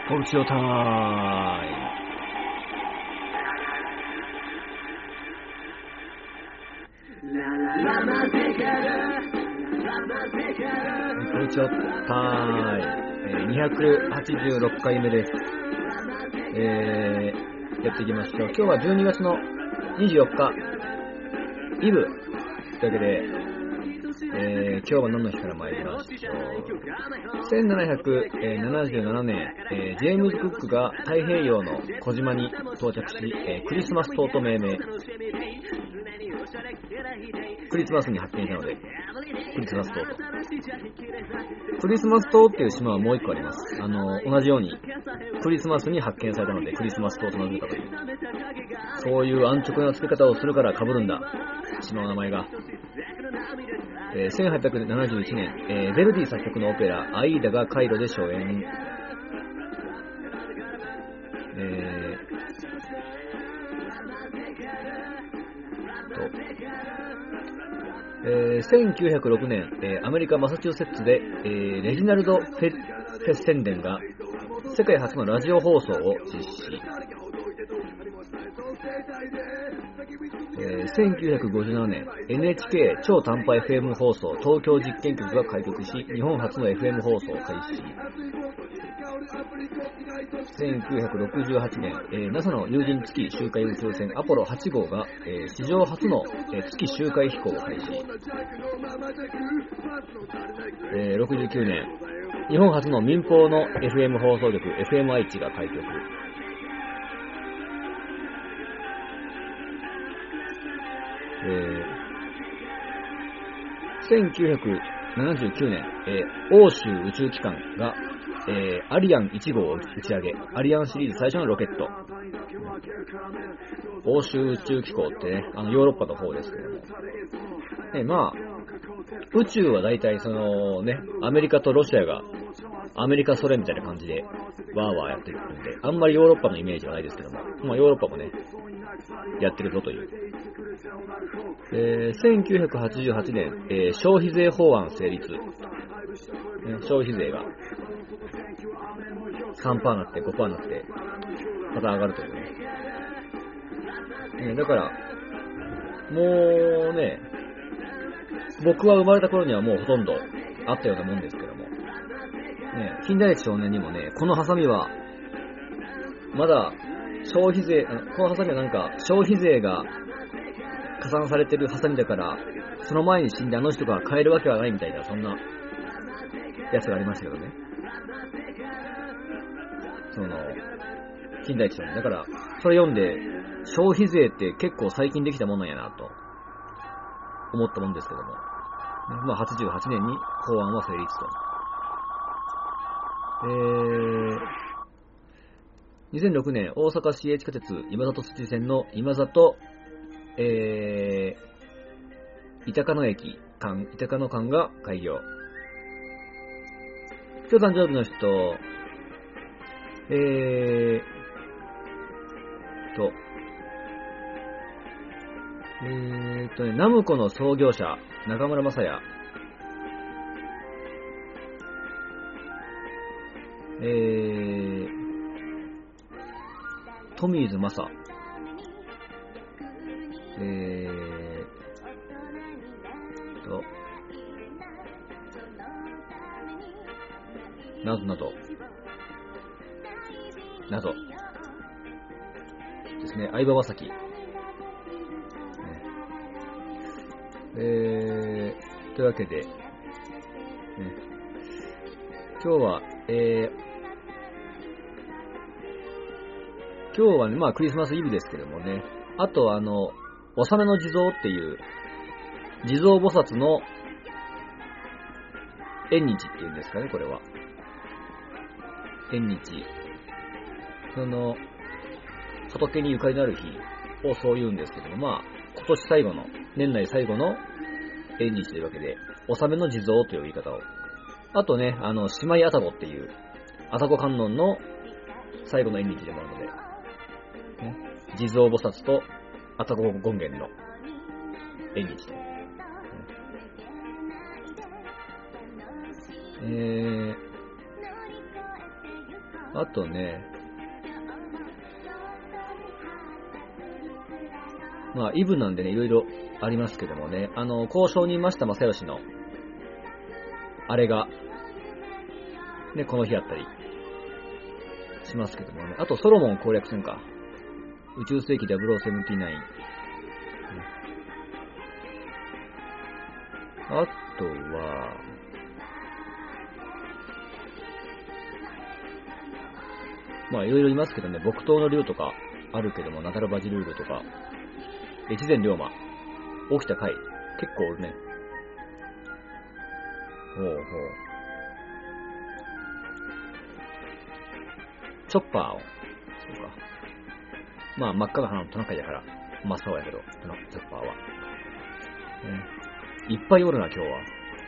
ポルチオタイム。ポルチオタイム。286回目です。やっていきましょう。今日は12月の24日、イブというわけで、今日は何の日から参りましょう。1777年、ジェームズ・クックが太平洋の小島に到着し、クリスマス島と命名。クリスマスに発見したので、クリスマス島と。クリスマス島っていう島はもう一個あります。同じように、クリスマスに発見されたので、クリスマス島と名付けたという。そういう安直な付け方をするから被るんだ。島の名前が。1871年、ヴェルディ作曲のオペラ、アイーダがカイロで初演。1906年、アメリカ・マサチューセッツで、レジナルド・フェッセンデンが世界初のラジオ放送を実施。1957年 NHK 超短波 FM 放送東京実験局が開局し、日本初の FM 放送を開始。1968年、NASA の有人月周回宇宙船アポロ8号が、史上初の、月周回飛行を開始。69年、日本初の民放の FM 放送局 FM 愛知が開局。1979年、欧州宇宙機関が、アリアン1号を打ち上げ、アリアンシリーズ最初のロケット。欧州宇宙機構ってね、ヨーロッパの方ですけども。まあ、宇宙は大体そのね、アメリカとロシアが、アメリカソ連みたいな感じで、ワーワーやってるんで、あんまりヨーロッパのイメージはないですけども、まあヨーロッパもね、やってるぞという。1988年、消費税法案成立。消費税が 3% になって 5% になって、また上がるというね。だから、もうね、僕は生まれた頃にはもうほとんどあったようなもんですけども。ね、近代一少年にもね、このハサミは、まだ消費税、このハサミはなんか消費税が加算されてるハサミだから、その前に死んであの人が買えるわけはないみたいな、そんなやつがありましたけどね。その、近代一少年。だから、それ読んで、消費税って結構最近できたもんなんやなと思ったもんですけども。まあ、88年に法案は成立と。2006年、大阪市営地下鉄今里筋線の今里、板鹿野駅間、板鹿野間が開業。今日誕生日の人、ナムコの創業者、中村正也。トミーズ正。などなど。など。ですね。相葉雅紀。というわけで、今日は、今日はね、まあクリスマスイブですけどもね、あと納めの地蔵っていう、地蔵菩薩の縁日っていうんですかね、これは。縁日。その、仏にゆかりのある日をそう言うんですけども、まあ、今年最後の、年内最後の縁日というわけで、納めの地蔵という言い方を。あとね、姉妹愛宕っていう、愛宕観音の最後の縁日でもあるので、ね、地蔵菩薩と愛宕権現の縁日と。 あとね、まあ、イブなんでね、いろいろありますけどもね、交渉人増田正義の、あれが、ね、この日あったりしますけどもね、あとソロモン攻略戦か。宇宙世紀0079。あとは、まあいろいろいますけどね、木刀の竜とかあるけども、ナタルバジルールとか、越前龍馬、起きた回、結構おるね。ほうほう。チョッパーを、そうか。まあ真っ赤な花のトナカイだから、真っ青やけど、チョッパーは。いっぱいおるな、今日は。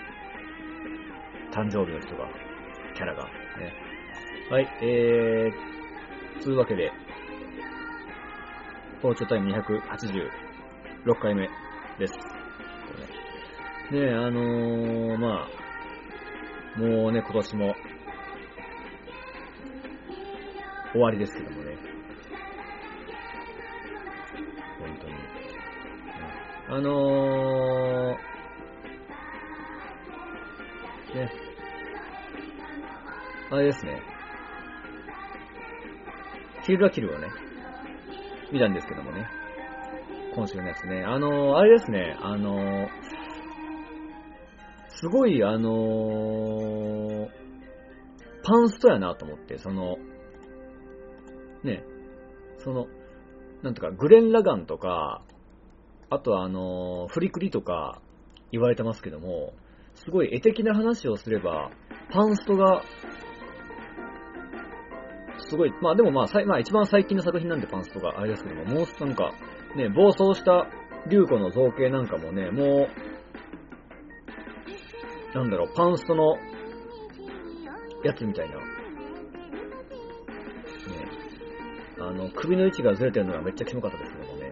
誕生日の人が、キャラが。ね、はい、つうわけで、包丁タイム286回目です。ね、まあ、もうね、今年も、終わりですけどもね。本当に。ね。あれですね。キルラキルをね、見たんですけどもね。今週のやつね。あれですね。すごい、パンストやなと思って、ね、なんとか、グレン・ラガンとか、あとはフリクリとか言われてますけども、すごい絵的な話をすれば、パンストが、すごい、まあでもまあ一番最近の作品なんでパンストがあれですけども、もうなんか、ね、暴走した竜子の造形なんかもね、もう、なんだろう、パンストのやつみたいな。ね、首の位置がずれてるのがめっちゃキモかったですけどもね。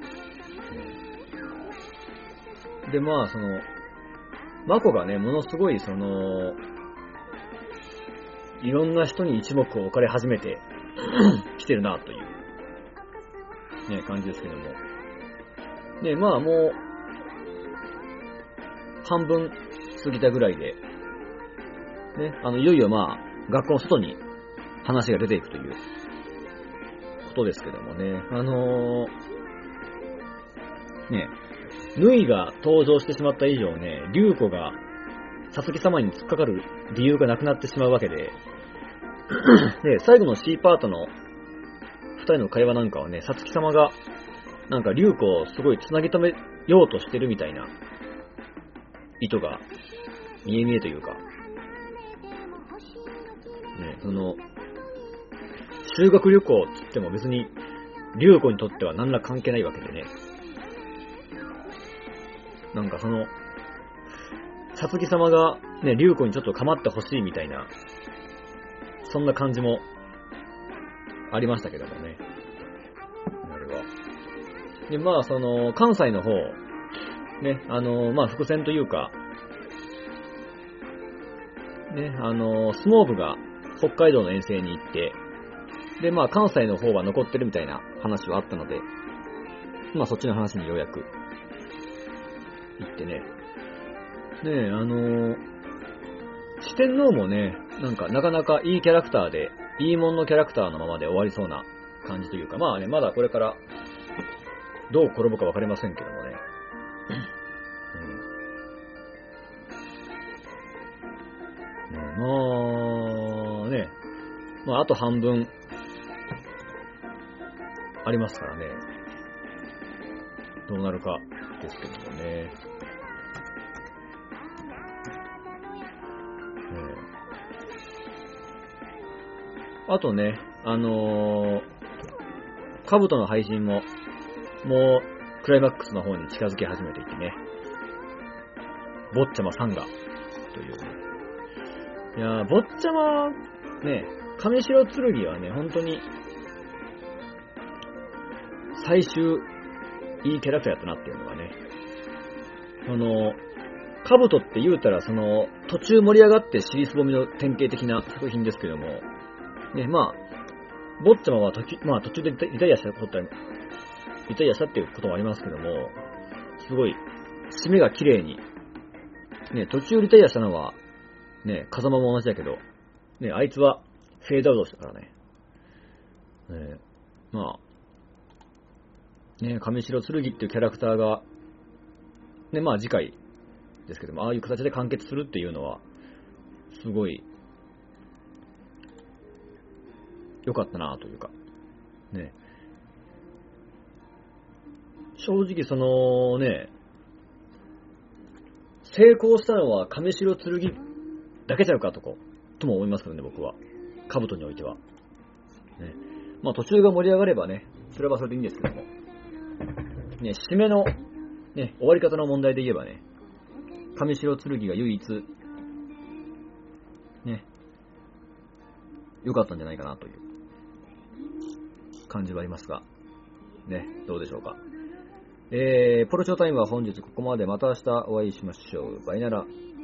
で、まあ、マコがね、ものすごい、いろんな人に一目を置かれ始めてきてるな、という、ね、感じですけども。ね、まあ、もう、半分過ぎたぐらいで、ね、いよいよまあ、学校の外に話が出ていくということですけどもね。ね、ヌイが登場してしまった以上ね、竜子がサツキ様に突っかかる理由がなくなってしまうわけで、で、最後の C パートの二人の会話なんかはね、サツキ様がなんか竜子をすごい繋ぎ止めようとしてるみたいな意図が見え見えというか、ね、修学旅行って言っても別に竜子にとっては何ら関係ないわけでね、なんかさつき様がね、竜子にちょっと構ってほしいみたいな、そんな感じもありましたけどもね。あれは。で、まあ、関西の方、ね、まあ、伏線というか、ね、相撲部が北海道の遠征に行って、で、まあ、関西の方は残ってるみたいな話はあったので、まあ、そっちの話にようやく行ってね。ね、四天王もね、なんかなかなかいいキャラクターで、いいもんのキャラクターのままで終わりそうな感じというか、まあね、まだこれからどう転ぶかわかりませんけどもね。まあね、まああと半分ありますからね。どうなるかですけどもね。あとね、兜の配信も、もう、クライマックスの方に近づき始めていてね。坊ちゃまサンガ、というね。いやー、坊ちゃま、ね、上白剣はね、本当に、最終、いいキャラクターやったなっていうのがね。兜って言うたら、途中盛り上がって尻すぼみの典型的な作品ですけども、 ね、まあ、坊ちゃまは途中でリタイアしたっていうこともありますけども、すごい、締めが綺麗に、ね、途中リタイアしたのは、ね、風間も同じだけど、ね、あいつはフェードアウトしたからね。まあ、ね、上白剣っていうキャラクターが、ね、まあ次回ですけども、ああいう形で完結するっていうのは、すごい、良かったなというか、ね。正直そのね、成功したのは上白剣だけちゃうかとも思いますけどね、僕は。兜においては。ね。まあ途中が盛り上がればね、それはそれでいいんですけども。ね、締めの、ね、終わり方の問題で言えばね、上白剣が唯一、ね、良かったんじゃないかなという感じはありますが、ね、どうでしょうか。ポルチョタイムは本日ここまで。また明日お会いしましょう。バイナラ。